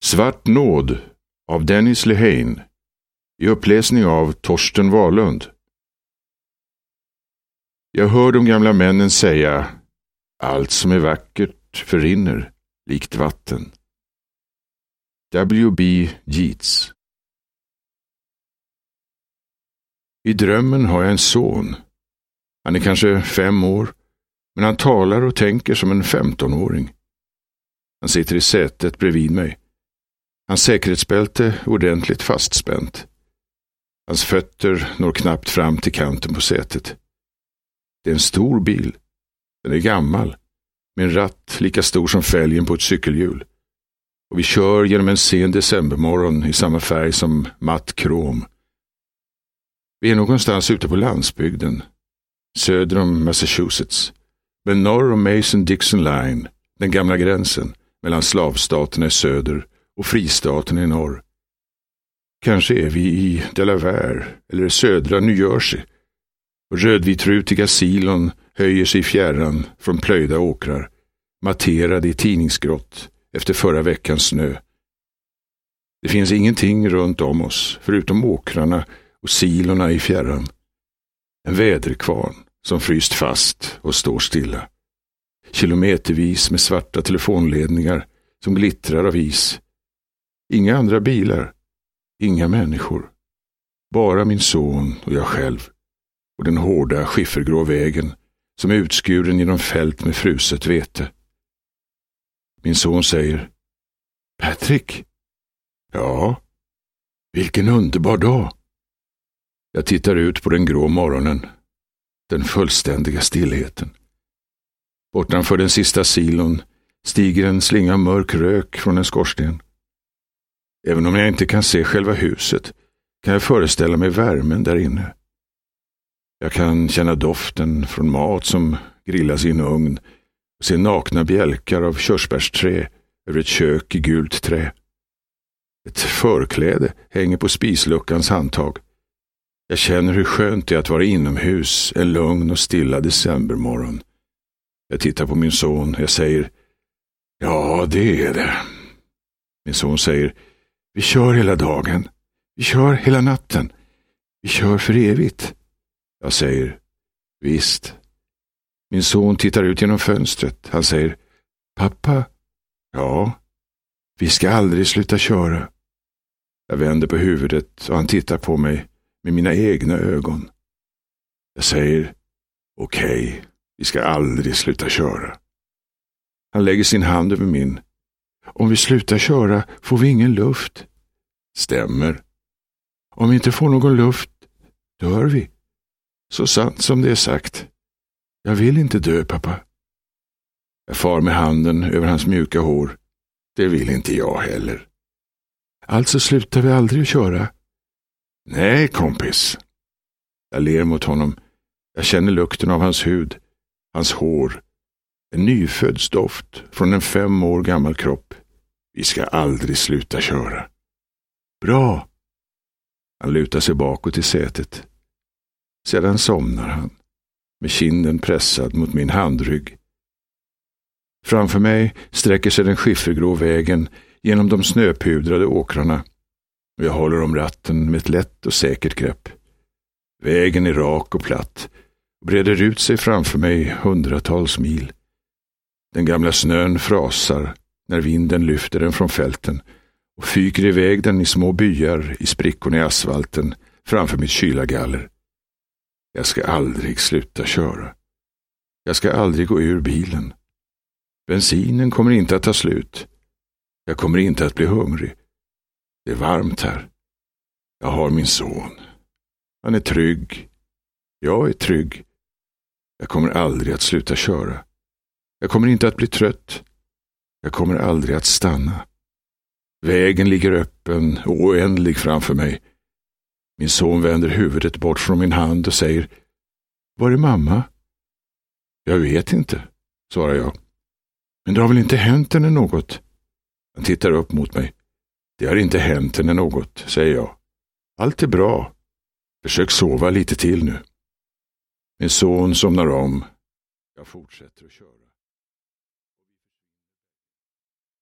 Svart nåd av Dennis Lehane i uppläsning av Torsten Wahlund. Jag hör de gamla männen säga: allt som är vackert förrinner likt vatten. W.B. Yeats. I drömmen har jag en son. Han är kanske 5 år, men han talar och tänker som en 15-åring. Han sitter i sätet bredvid mig. Hans säkerhetsbälte är ordentligt fastspänt. Hans fötter når knappt fram till kanten på sätet. Det är en stor bil. Den är gammal, med en ratt lika stor som fälgen på ett cykelhjul. Och vi kör genom en sen decembermorgon i samma färg som matt krom. Vi är någonstans ute på landsbygden, söder om Massachusetts, men norr om Mason-Dixon Line, den gamla gränsen mellan slavstaterna i söder och fristaterna i norr. Kanske är vi i Delaware eller södra New Jersey, och rödvitrutiga silon höjer sig i fjärran från plöjda åkrar, matterade i tidningsgrått efter förra veckans snö. Det finns ingenting runt om oss förutom åkrarna och silorna i fjärran. En väderkvarn som fryst fast och står stilla. Kilometervis med svarta telefonledningar som glittrar av is. Inga andra bilar, inga människor. Bara min son och jag själv. Och den hårda skiffergrå vägen som är utskuren genom fält med fruset vete. Min son säger: Patrick? Ja, vilken underbar dag. Jag tittar ut på den grå morgonen, den fullständiga stillheten. Bortanför den sista silon stiger en slinga mörk rök från en skorsten. Även om jag inte kan se själva huset kan jag föreställa mig värmen där inne. Jag kan känna doften från mat som grillas i en ugn och se nakna bjälkar av körsbärsträ över ett kök i gult trä. Ett förkläde hänger på spisluckans handtag. Jag känner hur skönt det är att vara inomhus en lugn och stilla decembermorgon. Jag tittar på min son och jag säger: ja, det är det. Min son säger: vi kör hela dagen. Vi kör hela natten. Vi kör för evigt. Jag säger: visst. Min son tittar ut genom fönstret. Han säger: pappa? Ja, vi ska aldrig sluta köra. Jag vänder på huvudet och han tittar på mig med mina egna ögon. Jag säger: okej, vi ska aldrig sluta köra. Han lägger sin hand över min. Om vi slutar köra får vi ingen luft. Stämmer. Om vi inte får någon luft dör vi. Så sant som det är sagt. Jag vill inte dö, pappa. Jag far med handen över hans mjuka hår. Det vill inte jag heller. Alltså slutar vi aldrig att köra. Nej, kompis. Jag ler mot honom. Jag känner lukten av hans hud, hans hår. En nyfödds doft från en 5 år gammal kropp. Vi ska aldrig sluta köra. Bra. Han lutar sig bakåt i sätet. Sedan somnar han, med kinden pressad mot min handrygg. Framför mig sträcker sig den skiffergrå vägen genom de snöpudrade åkrarna. Och jag håller om ratten med ett lätt och säkert grepp. Vägen är rak och platt och breder ut sig framför mig 100-tals mil. Den gamla snön frasar när vinden lyfter den från fälten och fyker iväg den i små byar i sprickorna i asfalten framför mitt kylagaller. Jag ska aldrig sluta köra. Jag ska aldrig gå ur bilen. Bensinen kommer inte att ta slut. Jag kommer inte att bli hungrig. Det är varmt här. Jag har min son. Han är trygg. Jag är trygg. Jag kommer aldrig att sluta köra. Jag kommer inte att bli trött. Jag kommer aldrig att stanna. Vägen ligger öppen och oändlig framför mig. Min son vänder huvudet bort från min hand och säger: var är mamma? Jag vet inte, svarar jag. Men det har väl inte hänt henne något? Han tittar upp mot mig. Det har inte hänt henne något, säger jag. Allt är bra. Försök sova lite till nu. Min son somnar om. Jag fortsätter att köra.